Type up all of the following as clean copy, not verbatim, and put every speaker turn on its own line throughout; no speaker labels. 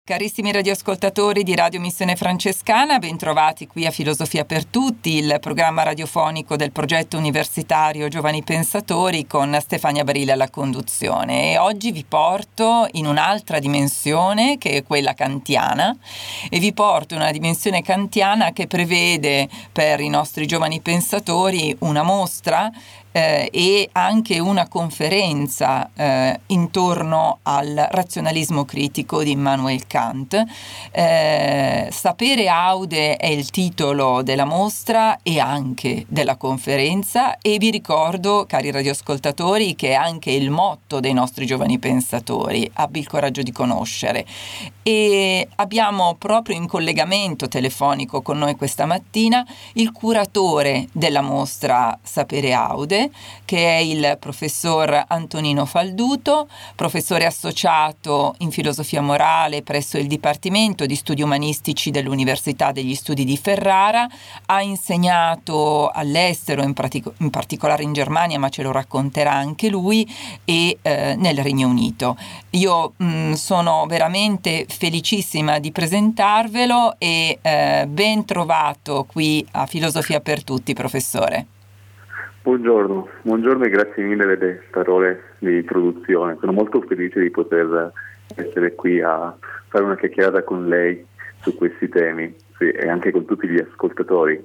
Carissimi radioascoltatori di Radio Missione Francescana, bentrovati qui a Filosofia per Tutti, il programma radiofonico del progetto universitario Giovani Pensatori con Stefania Barile alla conduzione. E oggi vi porto in un'altra dimensione che è quella kantiana, e vi porto in una dimensione kantiana che prevede per i nostri giovani pensatori una mostra e anche una conferenza intorno al razionalismo critico di Immanuel Kant. Sapere aude è il titolo della mostra e anche della conferenza, e vi ricordo, cari radioascoltatori, che è anche il motto dei nostri giovani pensatori: abbi il coraggio di conoscere. E abbiamo proprio in collegamento telefonico con noi questa mattina il curatore della mostra Sapere aude, che è il professor Antonino Falduto, professore associato in filosofia morale presso il Dipartimento di Studi Umanistici dell'Università degli Studi di Ferrara. Ha insegnato all'estero, in particolare in Germania, ma ce lo racconterà anche lui, e nel Regno Unito. Io sono veramente felicissima di presentarvelo e ben trovato qui a Filosofia per Tutti, professore.
Buongiorno e grazie mille delle parole di introduzione. Sono molto felice di poter essere qui a fare una chiacchierata con lei su questi temi, sì, e anche con tutti gli ascoltatori.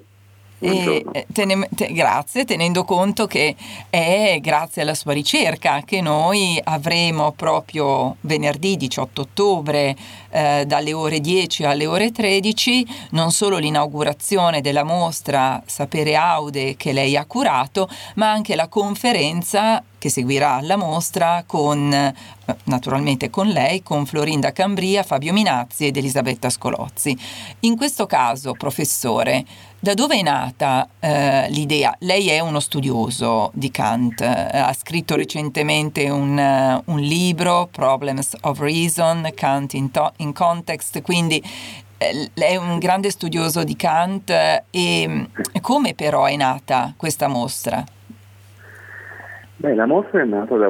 Grazie, tenendo conto che è grazie alla sua ricerca che noi avremo proprio venerdì 18 ottobre dalle ore 10 alle ore 13 non solo l'inaugurazione della mostra Sapere aude che lei ha curato, ma anche la conferenza che seguirà la mostra con naturalmente con lei, con Florinda Cambria, Fabio Minazzi ed Elisabetta Scolozzi. In questo caso, professore, da dove è nata l'idea? Lei è uno studioso di Kant, ha scritto recentemente un libro, Problems of Reason, Kant in Context, quindi lei è un grande studioso di Kant. E come però è nata questa mostra?
La mostra è nata da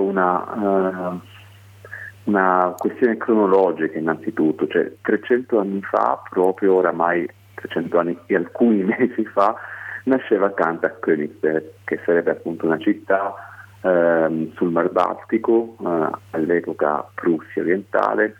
una questione cronologica innanzitutto, cioè 300 anni fa, proprio oramai 300 anni e alcuni mesi fa, nasceva Kant a Königsberg, che sarebbe appunto una città sul Mar Baltico, all'epoca Prussia orientale.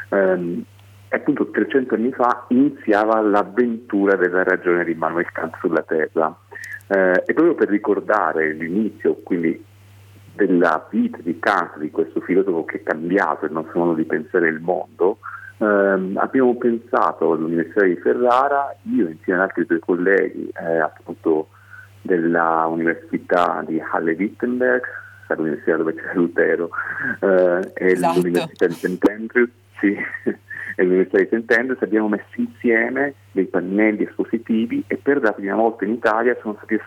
Appunto 300 anni fa iniziava l'avventura della ragione di Immanuel Kant sulla Terra, e proprio per ricordare l'inizio, quindi, della vita di Kant, di questo filosofo che ha cambiato il nostro modo di pensare il mondo, abbiamo pensato all'Università di Ferrara, io insieme ad altri due colleghi appunto della Università di Halle-Wittenberg, l'università dove c'è Lutero, e
esatto.
l'Università di St. Andrews, sì, e l'Università di St. Andrews, abbiamo messo insieme dei pannelli espositivi, e per la prima volta in Italia sono state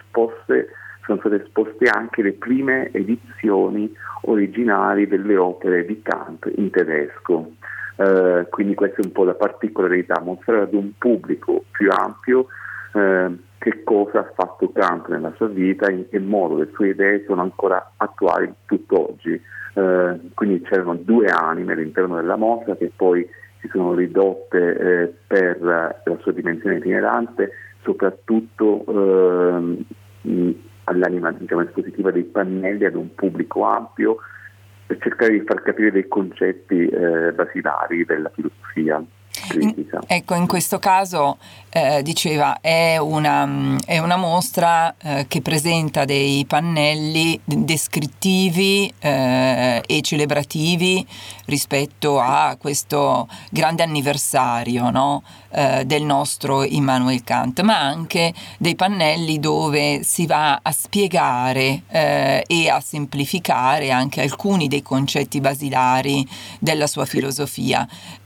esposte anche le prime edizioni originali delle opere di Kant in tedesco. Quindi questa è un po' la particolarità, mostrare ad un pubblico più ampio che cosa ha fatto Kant nella sua vita, in che modo le sue idee sono ancora attuali tutt'oggi. Quindi c'erano due anime all'interno della mostra che poi si sono ridotte per la sua dimensione itinerante, soprattutto all'anima, diciamo, espositiva dei pannelli ad un pubblico ampio, per cercare di far capire dei concetti basilari della filosofia critica.
Ecco, in questo caso diceva è una mostra che presenta dei pannelli descrittivi e celebrativi rispetto a questo grande anniversario, no? Del nostro Immanuel Kant, ma anche dei pannelli dove si va a spiegare e a semplificare anche alcuni dei concetti basilari della sua filosofia,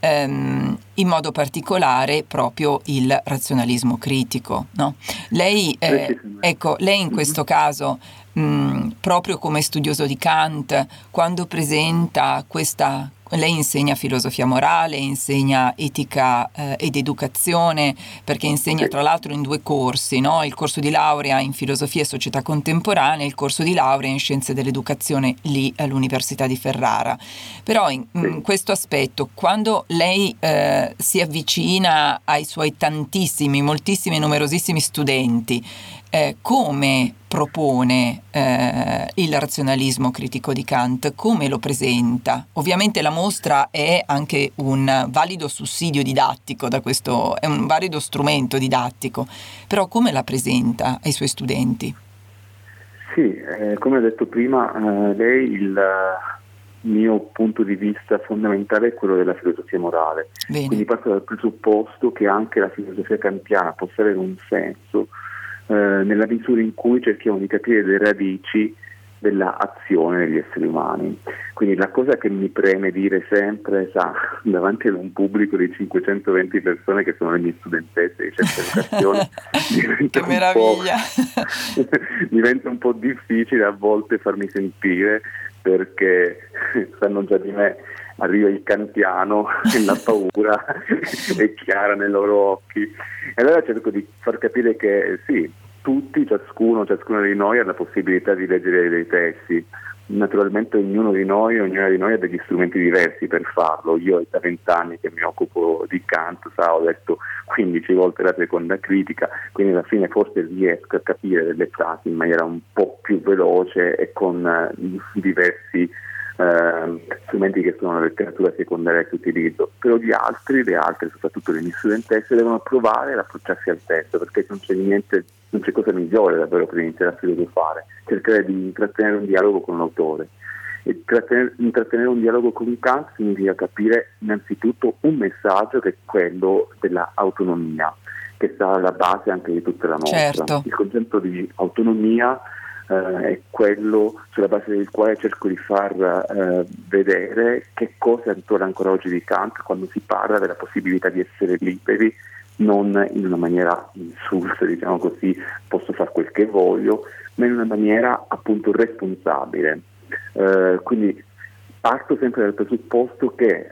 in modo particolare proprio il razionalismo critico, no? Lei in questo caso, proprio come studioso di Kant, quando presenta questa lei insegna filosofia morale, insegna etica ed educazione, perché insegna tra l'altro in 2 corsi, no? Il corso di laurea in filosofia e società contemporanea e il corso di laurea in scienze dell'educazione lì all'Università di Ferrara. Però in questo aspetto, quando lei si avvicina ai suoi tantissimi, moltissimi, numerosissimi studenti, come propone il razionalismo critico di Kant, come lo presenta? Ovviamente la mostra è anche un valido sussidio didattico, è un valido strumento didattico, però come la presenta ai suoi studenti?
Sì, come ho detto prima, lei il mio punto di vista fondamentale è quello della filosofia morale.
Bene.
Quindi parto dal presupposto che anche la filosofia kantiana possa avere un senso nella misura in cui cerchiamo di capire le radici della azione degli esseri umani. Quindi la cosa che mi preme dire sempre, davanti ad un pubblico di 520 persone che sono le mie studentesse di certa educazione,
che meraviglia!
Diventa un po' difficile a volte farmi sentire, perché sanno già di me, arriva il kantiano e la paura è chiara nei loro occhi. E allora cerco di far capire che sì, tutti, ciascuna di noi ha la possibilità di leggere dei testi. Naturalmente ognuna di noi ha degli strumenti diversi per farlo. Io è da 20 anni che mi occupo di Kant, ho letto 15 volte la seconda critica, quindi alla fine forse riesco a capire delle frasi in maniera un po' più veloce e con diversi strumenti che sono la letteratura secondaria che utilizzo. Però le altre, soprattutto le mie studentesse, devono provare ad approcciarsi al testo, perché non c'è cosa migliore davvero per iniziare a filosofare, cercare di intrattenere un dialogo con l'autore. E intrattenere un dialogo con Kant significa capire innanzitutto un messaggio, che è quello dell'autonomia, che sta alla base anche di tutta la nostra.
Certo.
Il concetto di autonomia è quello sulla base del quale cerco di far vedere che cosa torna ancora oggi di Kant quando si parla della possibilità di essere liberi, non in una maniera insulsa, diciamo così, posso fare quel che voglio, ma in una maniera appunto responsabile. Quindi parto sempre dal presupposto che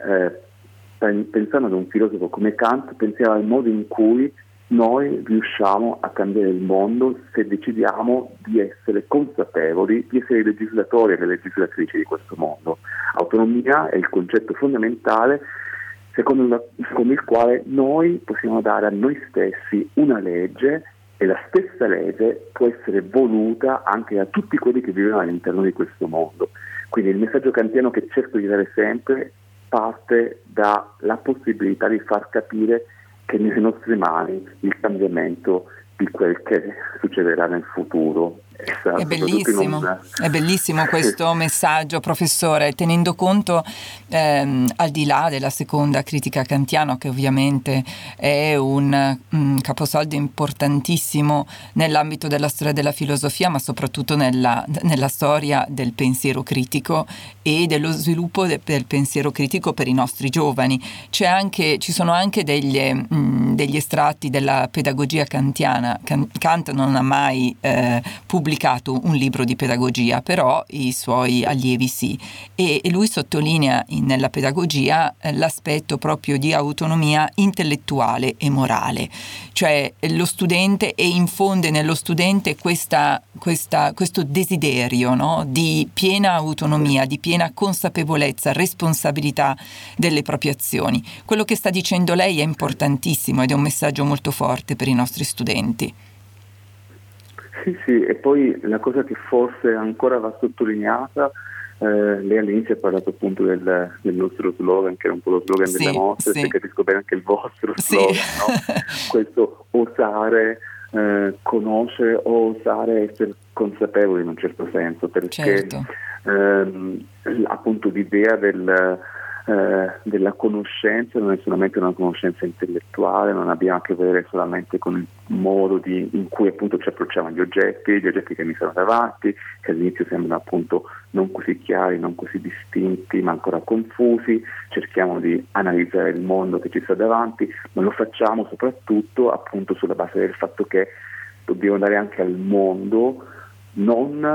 pensando ad un filosofo come Kant, pensiamo al modo in cui noi riusciamo a cambiare il mondo se decidiamo di essere consapevoli, di essere i legislatori e le legislatrici di questo mondo. Autonomia è il concetto fondamentale secondo il quale noi possiamo dare a noi stessi una legge, e la stessa legge può essere voluta anche da tutti quelli che vivono all'interno di questo mondo. Quindi il messaggio kantiano che cerco di dare sempre parte dalla possibilità di far capire che nelle nostre mani il cambiamento di quel che succederà nel futuro.
È bellissimo questo messaggio, professore, tenendo conto al di là della seconda critica kantiana, che ovviamente è un caposaldo importantissimo nell'ambito della storia della filosofia, ma soprattutto nella storia del pensiero critico e dello sviluppo del pensiero critico per i nostri giovani. Ci sono anche degli estratti della pedagogia kantiana. Kant non ha mai pubblicato un libro di pedagogia, però i suoi allievi sì, e lui sottolinea nella pedagogia l'aspetto proprio di autonomia intellettuale e morale, cioè lo studente, e infonde nello studente questo desiderio, no? Di piena autonomia, di piena consapevolezza, responsabilità delle proprie azioni. Quello che sta dicendo lei è importantissimo ed è un messaggio molto forte per i nostri studenti.
Sì, e poi la cosa che forse ancora va sottolineata, lei all'inizio ha parlato appunto del nostro slogan, che era un po' lo slogan della mostra, se capisco bene anche il vostro slogan, no? Questo osare conoscere o osare essere consapevoli in un certo senso, perché appunto l'idea della conoscenza non è solamente una conoscenza intellettuale, non abbiamo a che vedere solamente con il modo in cui appunto ci approcciamo agli oggetti che mi sono davanti, che all'inizio sembrano appunto non così chiari, non così distinti, ma ancora confusi. Cerchiamo di analizzare il mondo che ci sta davanti, ma lo facciamo soprattutto appunto sulla base del fatto che dobbiamo dare anche al mondo non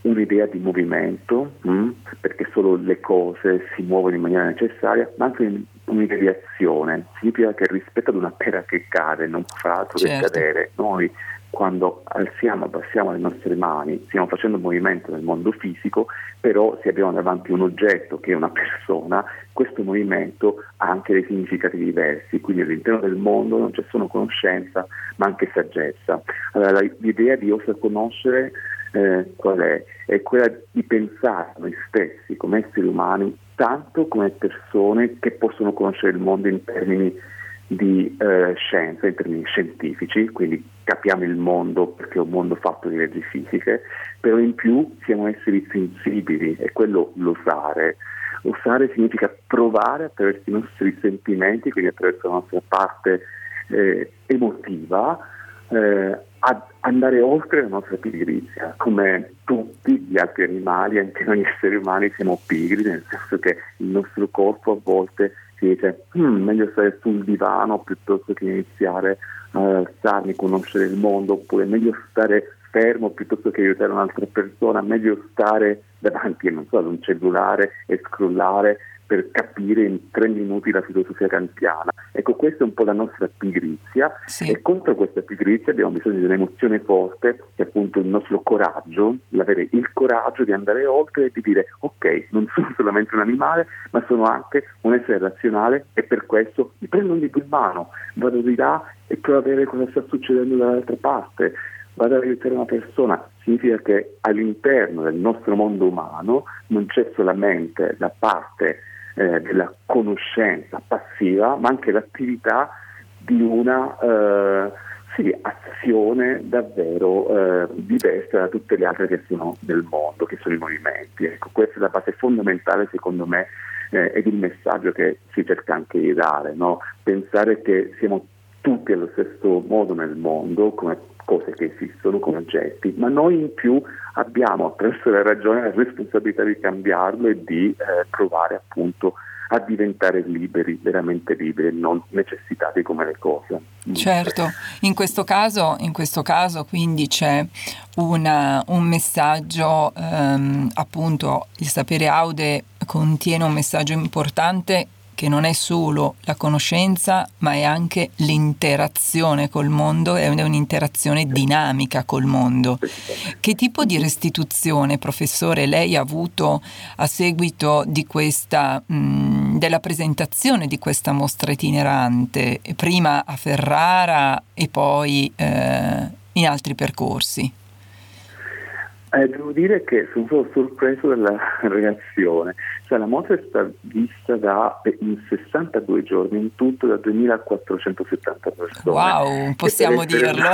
un'idea di movimento, perché solo le cose si muovono in maniera necessaria, ma anche un'idea di azione. Significa che rispetto ad una pera che cade non fa altro che cadere. Noi quando alziamo e abbassiamo le nostre mani stiamo facendo un movimento nel mondo fisico, però se abbiamo davanti un oggetto che è una persona, questo movimento ha anche dei significati diversi, quindi all'interno del mondo non c'è solo conoscenza ma anche saggezza. Allora, l'idea di osa conoscere qual è? È quella di pensare a noi stessi come esseri umani tanto come persone che possono conoscere il mondo in termini di scienza, in termini scientifici, quindi capiamo il mondo perché è un mondo fatto di leggi fisiche, però in più siamo esseri sensibili, e quello l'osare. Osare significa provare attraverso i nostri sentimenti, quindi attraverso la nostra parte emotiva, ad andare oltre la nostra pigrizia. Come tutti gli altri animali, anche noi esseri umani siamo pigri, nel senso che il nostro corpo a volte si dice meglio stare sul divano piuttosto che iniziare a alzarmi, conoscere il mondo, oppure meglio stare fermo piuttosto che aiutare un'altra persona, meglio stare davanti, non so, ad un cellulare e scrollare per capire in 3 minuti la filosofia kantiana. Ecco, questa è un po' la nostra pigrizia,
sì.
E contro questa pigrizia abbiamo bisogno di un'emozione forte, che è appunto il nostro coraggio, l'avere il coraggio di andare oltre e di dire ok, non sono solamente un animale, ma sono anche un essere razionale, e per questo mi prendo un libro in mano, vado di là e provo a vedere cosa sta succedendo dall'altra parte, vado ad aiutare una persona. Significa che all'interno del nostro mondo umano non c'è solamente la parte della conoscenza passiva, ma anche l'attività di una azione davvero diversa da tutte le altre che sono nel mondo, che sono i movimenti. Ecco, questa è la base fondamentale, secondo me, ed il messaggio che si cerca anche di dare, no? Pensare che siamo tutti allo stesso modo nel mondo, come cose che esistono, come oggetti, ma noi in più abbiamo, attraverso la ragione, la responsabilità di cambiarlo e di provare appunto a diventare liberi, veramente liberi, non necessitati come le cose.
Certo, in questo caso quindi c'è un messaggio, appunto il sapere Aude contiene un messaggio importante che non è solo la conoscenza, ma è anche l'interazione col mondo, è un'interazione dinamica col mondo. Che tipo di restituzione, professore, lei ha avuto a seguito di questa della presentazione di questa mostra itinerante, prima a Ferrara e poi in altri percorsi?
Devo dire che sono solo sorpreso dalla reazione. Cioè, la mostra è stata vista in 62 giorni, in tutto da 2470 persone.
Wow, possiamo dirlo.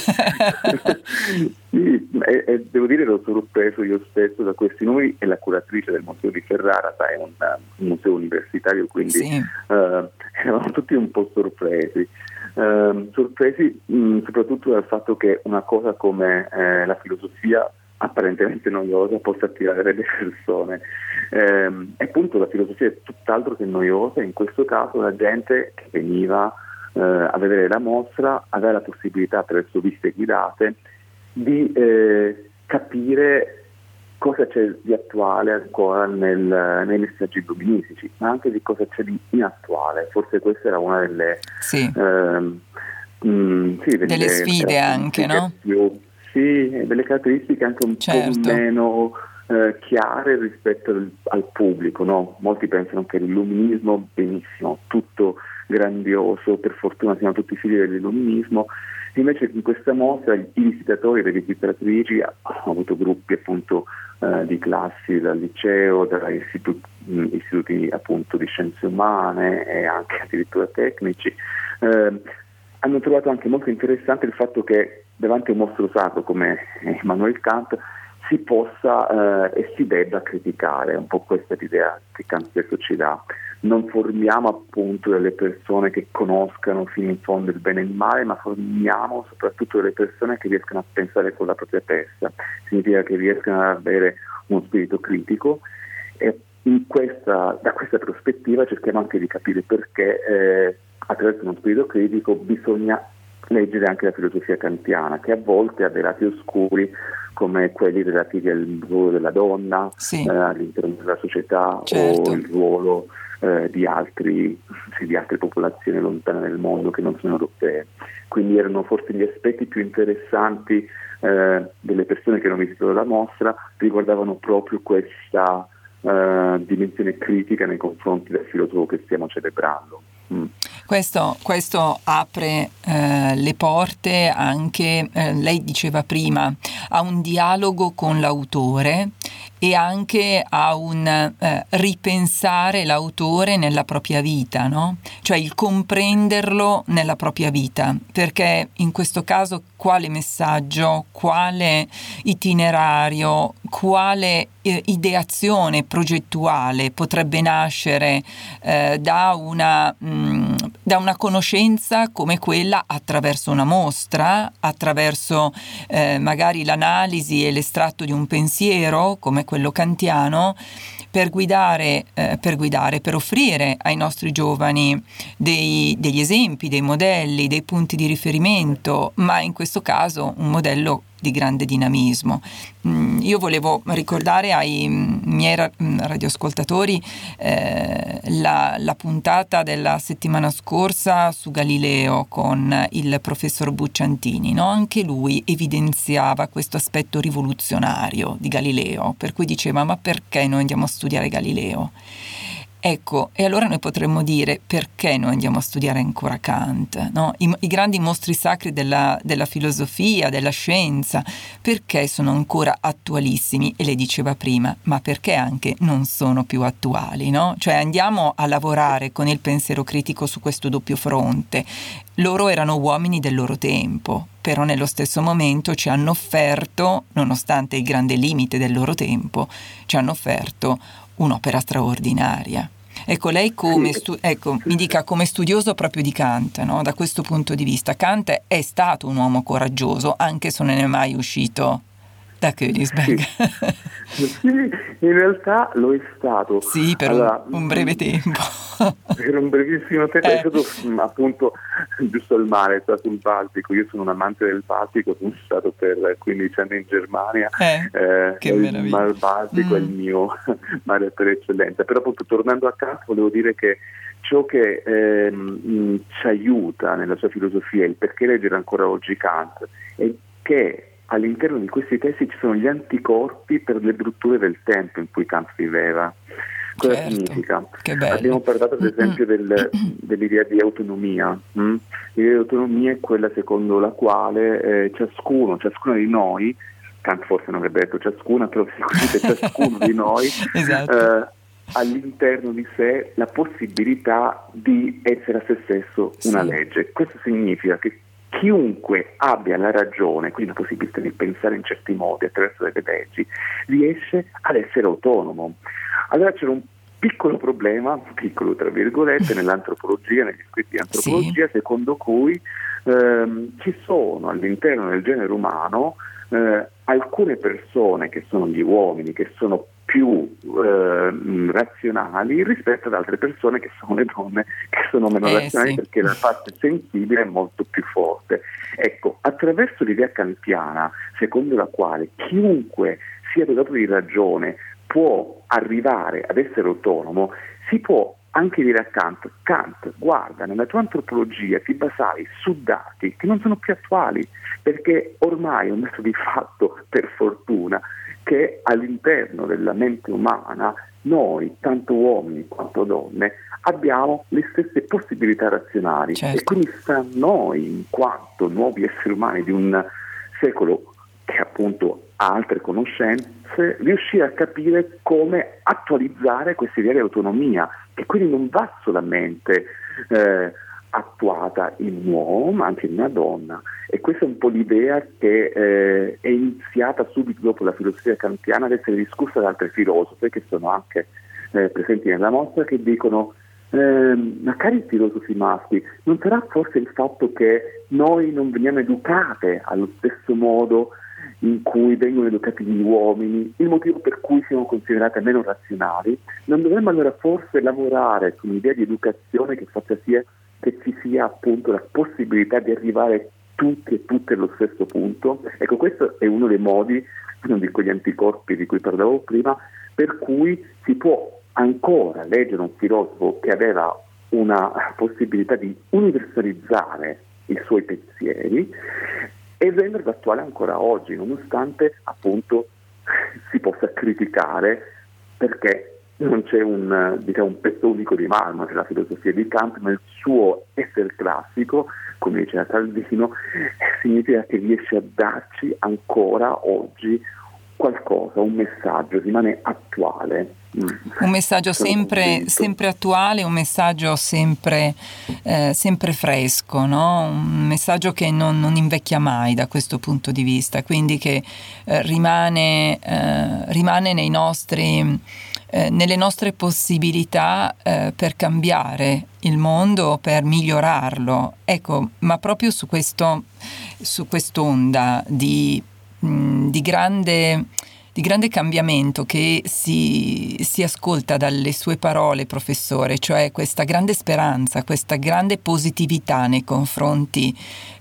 Sì, e devo dire che ero sorpreso io stesso da questi numeri, e la curatrice del Museo di Ferrara, è un museo universitario, quindi
sì.
Eravamo tutti un po' sorpresi. Sorpresi soprattutto dal fatto che una cosa come la filosofia apparentemente noiosa possa attirare le persone, e appunto la filosofia è tutt'altro che noiosa. In questo caso la gente che veniva a vedere la mostra aveva la possibilità, attraverso visite guidate, di capire cosa c'è di attuale ancora nei messaggi illuministici, ma anche di cosa c'è di inattuale. Forse questa era una delle
delle sfide anche, no?
Sì, delle caratteristiche anche un po' meno chiare rispetto al pubblico, no? Molti pensano che l'illuminismo, benissimo, tutto grandioso, per fortuna siamo tutti figli dell'illuminismo. Invece in questa mostra i visitatori e le visitatrici hanno avuto gruppi appunto di classi dal liceo, dagli istituti appunto di scienze umane e anche addirittura tecnici. Hanno trovato anche molto interessante il fatto che davanti a un mostro sacro come Immanuel Kant si possa e si debba criticare. Un po' questa è l'idea che Kant stesso ci dà. Non formiamo appunto delle persone che conoscano fino in fondo il bene e il male, ma formiamo soprattutto delle persone che riescano a pensare con la propria testa. Significa che riescano ad avere uno spirito critico, e da questa prospettiva cerchiamo anche di capire perché attraverso uno spirito critico bisogna leggere anche la filosofia kantiana, che a volte ha dei lati oscuri come quelli relativi al ruolo della donna all'interno della società,
certo,
o il ruolo di altre popolazioni lontane nel mondo che non sono europee. Quindi erano forse gli aspetti più interessanti delle persone che hanno visitato la mostra, riguardavano proprio questa dimensione critica nei confronti del filosofo che stiamo celebrando.
Questo apre le porte anche, lei diceva prima, a un dialogo con l'autore e anche a un ripensare l'autore nella propria vita, no? Cioè il comprenderlo nella propria vita, perché in questo caso quale messaggio, quale itinerario, quale ideazione progettuale potrebbe nascere da una conoscenza come quella attraverso una mostra, attraverso magari l'analisi e l'estratto di un pensiero come quello kantiano, per offrire ai nostri giovani degli esempi, dei modelli, dei punti di riferimento, ma in questo caso un modello di grande dinamismo. Io volevo ricordare ai miei radioascoltatori la puntata della settimana scorsa su Galileo con il professor Bucciantini, no? Anche lui evidenziava questo aspetto rivoluzionario di Galileo, per cui diceva: ma perché noi andiamo a studiare Galileo? Ecco, e allora noi potremmo dire: perché noi andiamo a studiare ancora Kant, no? I grandi mostri sacri della filosofia, della scienza, perché sono ancora attualissimi? E lei diceva prima, ma perché anche non sono più attuali, no? Cioè andiamo a lavorare con il pensiero critico su questo doppio fronte. Loro erano uomini del loro tempo, però nello stesso momento ci hanno offerto, nonostante il grande limite del loro tempo, ci hanno offerto un'opera straordinaria. Ecco, lei mi dica, come studioso proprio di Kant, no? Da questo punto di vista, Kant è stato un uomo coraggioso, anche se non è mai uscito da Königsberg.
Sì, in realtà lo è stato.
Sì, per un breve tempo.
Per un brevissimo tempo è stato appunto giusto al mare, è stato sul Baltico. Io sono un amante del Baltico, sono stato per 15 anni in Germania.
Che meraviglia.
Il Mar Baltico è il mio mare per eccellenza. Però appunto, tornando a Kant, volevo dire che ciò che ci aiuta nella sua filosofia, il perché leggere ancora oggi Kant, è che all'interno di questi testi ci sono gli anticorpi per le brutture del tempo in cui Kant viveva. Cosa significa? Abbiamo parlato ad esempio dell'idea di autonomia. L'idea di autonomia è quella secondo la quale ciascuna di noi, Kant forse non avrebbe detto ciascuna, però sicuramente ciascuno di noi
esatto.
All'interno di sé la possibilità di essere a se stesso una legge. Questo significa che chiunque abbia la ragione, quindi la possibilità di pensare in certi modi attraverso delle leggi, riesce ad essere autonomo. Allora c'era un piccolo problema, piccolo tra virgolette, nell'antropologia, negli scritti di antropologia, secondo cui ci sono all'interno del genere umano alcune persone che sono gli uomini, che sono più razionali rispetto ad altre persone che sono le donne, che sono meno razionali, perché la parte sensibile è molto più forte. Ecco, attraverso l'idea kantiana, secondo la quale chiunque sia dotato di ragione può arrivare ad essere autonomo, si può anche dire a Kant, guarda, nella tua antropologia ti basavi su dati che non sono più attuali, perché ormai è un dato di fatto, per fortuna, che all'interno della mente umana noi, tanto uomini quanto donne, abbiamo le stesse possibilità razionali.
Certo.
E quindi sta a noi, in quanto nuovi esseri umani di un secolo che appunto ha altre conoscenze, riuscire a capire come attualizzare questa idea di autonomia, che quindi non va solamente attuata in un uomo, ma anche in una donna. E questa è un po' l'idea che è iniziata subito dopo la filosofia kantiana ad essere discussa da altre filosofe che sono anche presenti nella mostra, che dicono: ma cari filosofi maschi, non sarà forse il fatto che noi non veniamo educate allo stesso modo in cui vengono educati gli uomini, il motivo per cui siamo considerate meno razionali? Non dovremmo allora forse lavorare su un'idea di educazione che faccia sì che ci sia appunto la possibilità di arrivare tutti e tutte allo stesso punto. Ecco, questo è uno dei modi, uno di quegli anticorpi di cui parlavo prima, per cui si può ancora leggere un filosofo che aveva una possibilità di universalizzare i suoi pensieri e renderlo attuale ancora oggi, nonostante appunto si possa criticare, perché non c'è un pezzo unico di marmo nella filosofia di Kant, ma il suo essere classico, come diceva Calvino, significa che riesce a darci ancora oggi qualcosa, un messaggio, rimane attuale.
Un messaggio sempre attuale, un messaggio sempre fresco, no? Un messaggio che non invecchia mai da questo punto di vista, quindi che rimane nei nostri, nelle nostre possibilità per cambiare il mondo, per migliorarlo. Ecco, ma proprio su quest'onda di grande cambiamento che si ascolta dalle sue parole, professore, cioè questa grande speranza, questa grande positività nei confronti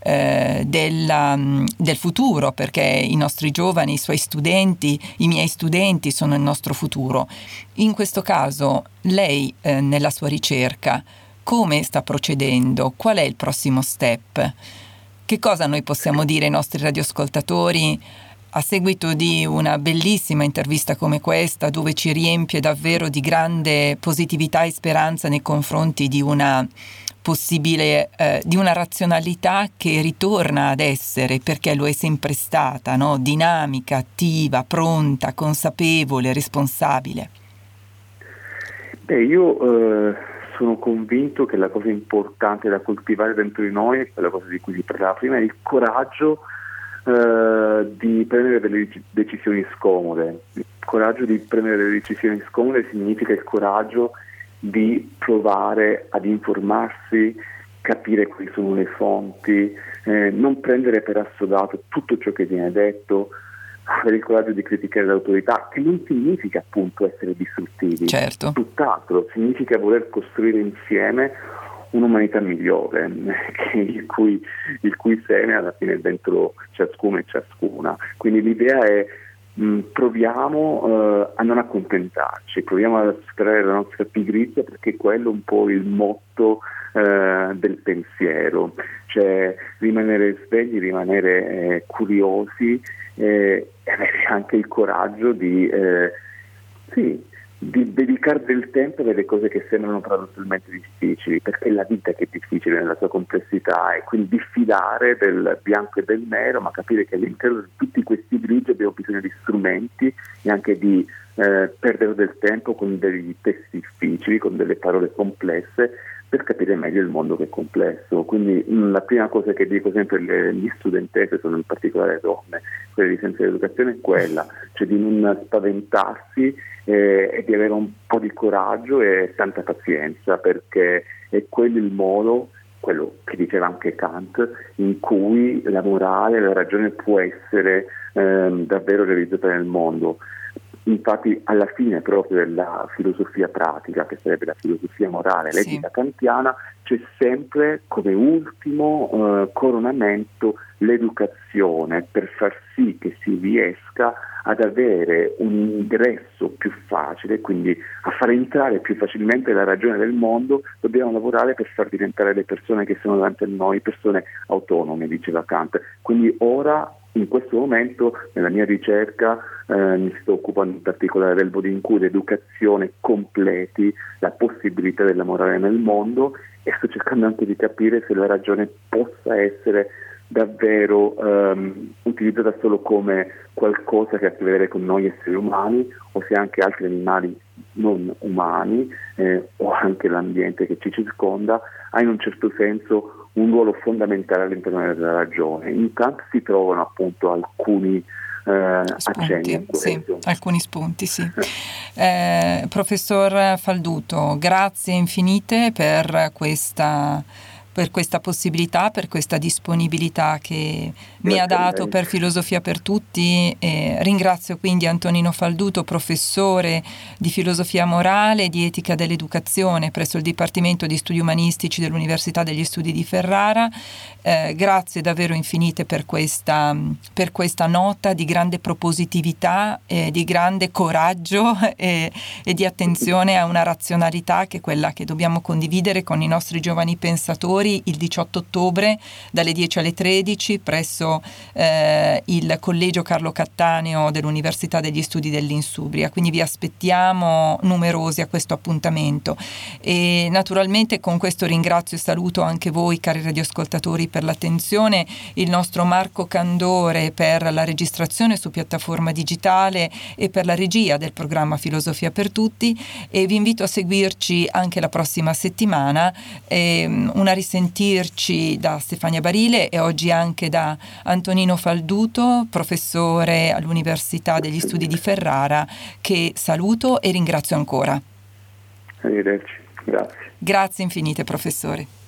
del futuro, perché i nostri giovani, i suoi studenti, i miei studenti sono il nostro futuro. In questo caso lei nella sua ricerca come sta procedendo? Qual è il prossimo step? Che cosa noi possiamo dire ai nostri radioascoltatori a seguito di una bellissima intervista come questa, dove ci riempie davvero di grande positività e speranza nei confronti di una possibile, di una razionalità che ritorna ad essere, perché lo è sempre stata, no? Dinamica, attiva, pronta, consapevole, responsabile?
Io sono convinto che la cosa importante da coltivare dentro di noi è quella cosa di cui si parlava prima, è il coraggio di prendere delle decisioni scomode. Il coraggio di prendere delle decisioni scomode significa il coraggio di provare ad informarsi, capire quali sono le fonti, non prendere per assodato tutto ciò che viene detto, avere il coraggio di criticare l'autorità, che non significa appunto essere distruttivi,
certo.
Tutt'altro, significa voler costruire insieme un'umanità migliore, il cui seme alla fine è dentro ciascuno e ciascuna. Quindi l'idea è proviamo a non accontentarci, proviamo a superare la nostra pigrizia, perché quello è un po' il motto del pensiero, cioè rimanere svegli, rimanere curiosi e avere anche il coraggio di dedicare del tempo a delle cose che sembrano paradossalmente difficili, perché è la vita che è difficile nella sua complessità, e quindi diffidare del bianco e del nero, ma capire che all'interno di tutti questi grigi abbiamo bisogno di strumenti e anche di perdere del tempo con dei testi difficili, con delle parole complesse, per capire meglio il mondo che è complesso. Quindi la prima cosa che dico sempre alle mie studentesse, sono in particolare donne, quelle di Scienze dell'Educazione, è quella, cioè di non spaventarsi e di avere un po' di coraggio e tanta pazienza, perché è quello il modo, quello che diceva anche Kant, in cui la morale, la ragione può essere davvero realizzata nel mondo. Infatti alla fine proprio della filosofia pratica, che sarebbe la filosofia morale, l'etica kantiana, c'è sempre come ultimo coronamento l'educazione, per far sì che si riesca ad avere un ingresso più facile, quindi a far entrare più facilmente la ragione del mondo. Dobbiamo lavorare per far diventare le persone che sono davanti a noi persone autonome, diceva Kant. Quindi ora, in questo momento, nella mia ricerca mi sto occupando in particolare del modo in cui l'educazione completi la possibilità della morale nel mondo, e sto cercando anche di capire se la ragione possa essere davvero utilizzata solo come qualcosa che ha a che vedere con noi esseri umani, o se anche altri animali non umani o anche l'ambiente che ci circonda ha in un certo senso un ruolo fondamentale all'interno della ragione. In Kant si trovano appunto alcuni accenni a questo.
Sì, alcuni spunti, sì. Professor Falduto, grazie infinite per per questa possibilità, per questa disponibilità che mi ha dato per Filosofia per Tutti. Ringrazio quindi Antonino Falduto, professore di filosofia morale e di etica dell'educazione presso il Dipartimento di Studi Umanistici dell'Università degli Studi di Ferrara. Grazie davvero infinite per questa nota di grande propositività, di grande coraggio e di attenzione a una razionalità che è quella che dobbiamo condividere con i nostri giovani pensatori il 18 ottobre dalle 10 alle 13 presso il Collegio Carlo Cattaneo dell'Università degli Studi dell'Insubria. Quindi vi aspettiamo numerosi a questo appuntamento e naturalmente con questo ringrazio e saluto anche voi, cari radioascoltatori, per l'attenzione, il nostro Marco Candore per la registrazione su piattaforma digitale e per la regia del programma Filosofia per Tutti, e vi invito a seguirci anche la prossima settimana, una risentirci da Stefania Barile e oggi anche da Antonino Falduto, professore all'Università degli Studi di Ferrara, che saluto e ringrazio ancora.
Arrivederci, grazie.
Grazie infinite, professore.